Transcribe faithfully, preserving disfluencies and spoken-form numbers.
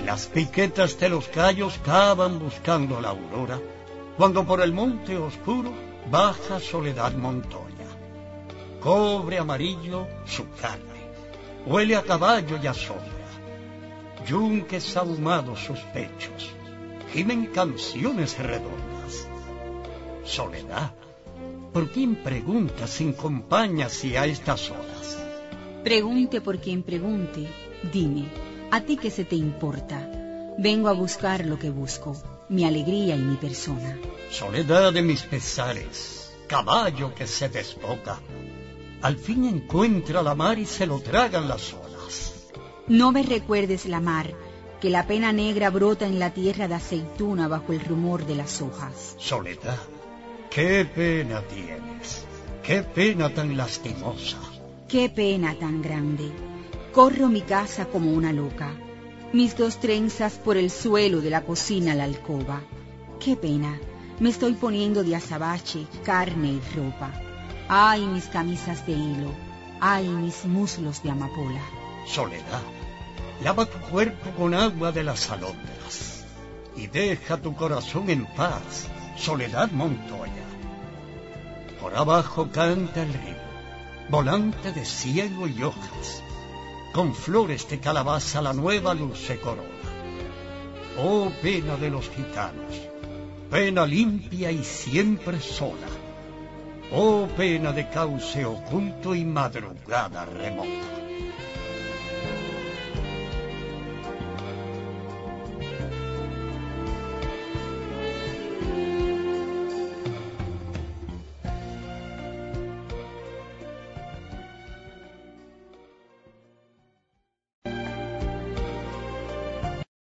Las piquetas de los gallos cavan buscando la aurora, cuando por el monte oscuro baja Soledad Montoya. Cobre amarillo su carne, huele a caballo y a sombra. Yunques ahumados sus pechos, gimen canciones redondas. Soledad, ¿por quién pregunta sin compañía si a estas horas? Pregunte por quien pregunte, dime, ¿a ti qué se te importa? Vengo a buscar lo que busco, mi alegría y mi persona. Soledad de mis pesares, caballo que se desboca, al fin encuentra la mar y se lo tragan las olas. No me recuerdes la mar, que la pena negra brota en la tierra de aceituna bajo el rumor de las hojas. Soledad, qué pena tienes, qué pena tan lastimosa. Qué pena tan grande. Corro mi casa como una loca, mis dos trenzas por el suelo de la cocina a la alcoba. Qué pena, me estoy poniendo de azabache, carne y ropa. Ay, mis camisas de hilo, ay, mis muslos de amapola. Soledad, lava tu cuerpo con agua de las alondras y deja tu corazón en paz, Soledad Montoya. Por abajo canta el río, volante de cielo y hojas, con flores de calabaza la nueva luz se corona. Oh pena de los gitanos, pena limpia y siempre sola. Oh pena de cauce oculto y madrugada remota.